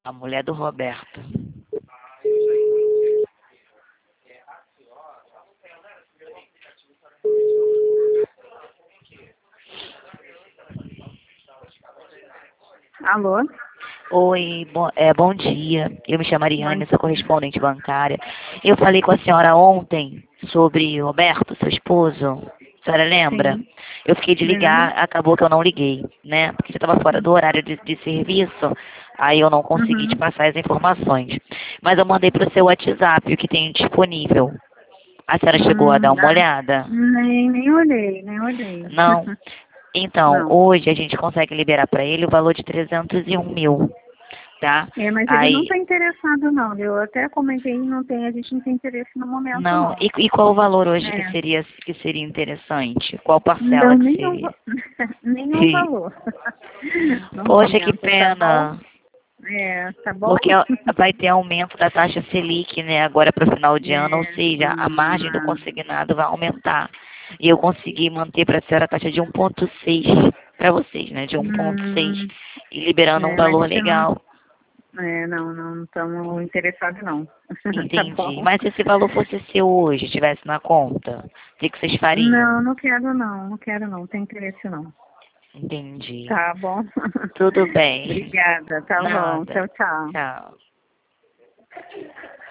A mulher do Roberto. Alô? Oi, bom dia. Eu me chamo Ariane, Bom sou correspondente bancária. Eu falei com a senhora ontem sobre o Roberto, seu esposo. A senhora lembra? Sim, Eu fiquei de lembro. ligar, acabou que eu não liguei, né? Porque já estava fora do horário de serviço, aí eu não consegui te Uhum. passar as informações. Mas eu mandei para o seu WhatsApp o que tem disponível. A senhora chegou a dar uma Ah, olhada? nem olhei, nem olhei. Não? Então, Não. hoje a gente consegue liberar para ele o valor de 301 mil, tá? É, mas ele não Aí, está interessado, não. Eu até comentei, não tem, a gente não tem interesse no momento, não. não. E qual o valor hoje É. que seria interessante? Qual parcela Não, que nenhum, seria? nenhum valor. No Poxa, que momento, tá bom? pena. É, tá bom? Porque vai ter aumento da taxa Selic, né, agora para o final de ano, ou É, seja, a margem do ah, consignado vai aumentar. E eu consegui manter para a senhora a taxa de 1,6 para vocês, né, de 1,6 hum, e liberando um mas valor você não, legal. não estamos interessados, não. Tá Entendi. bom? Mas se esse valor fosse seu hoje, estivesse na conta, o que vocês fariam? Não, não quero não, não quero não, tem interesse não. Entendi. Tá bom? Tudo bem. Obrigada, tá bom. Nada. Tchau, tchau. Tchau.